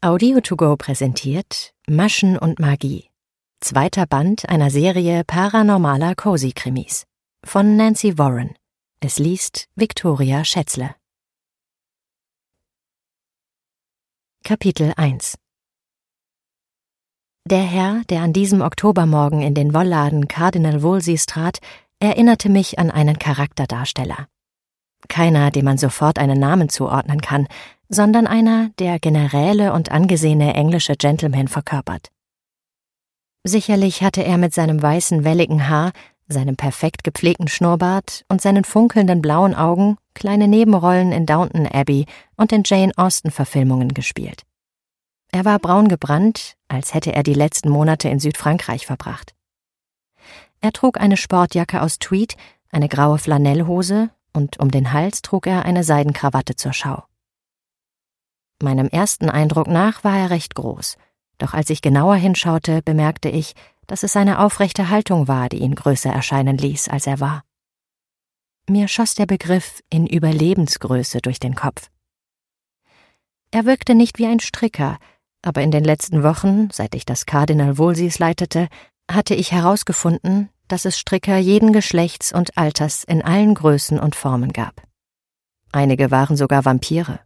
Audio2Go präsentiert Maschen und Magie. 2. Band einer Serie paranormaler Cozy-Krimis von Nancy Warren. Es liest Viktoria Schätzle. Kapitel 1. Der Herr, der an diesem Oktobermorgen in den Wollladen Cardinal Wolsey's trat, erinnerte mich an einen Charakterdarsteller. Keiner, dem man sofort einen Namen zuordnen kann, sondern einer, der Generäle und angesehene englische Gentlemen verkörpert. Sicherlich hatte er mit seinem weißen, welligen Haar, seinem perfekt gepflegten Schnurrbart und seinen funkelnden blauen Augen kleine Nebenrollen in Downton Abbey und in Jane Austen-Verfilmungen gespielt. Er war braun gebrannt, als hätte er die letzten Monate in Südfrankreich verbracht. Er trug eine Sportjacke aus Tweed, eine graue Flanellhose und um den Hals trug er eine Seidenkrawatte zur Schau. Meinem ersten Eindruck nach war er recht groß, doch als ich genauer hinschaute, bemerkte ich, dass es seine aufrechte Haltung war, die ihn größer erscheinen ließ, als er war. Mir schoss der Begriff in Überlebensgröße durch den Kopf. Er wirkte nicht wie ein Stricker, aber in den letzten Wochen, seit ich das Cardinal Wolsey's leitete, hatte ich herausgefunden, dass es Stricker jeden Geschlechts und Alters in allen Größen und Formen gab. Einige waren sogar Vampire.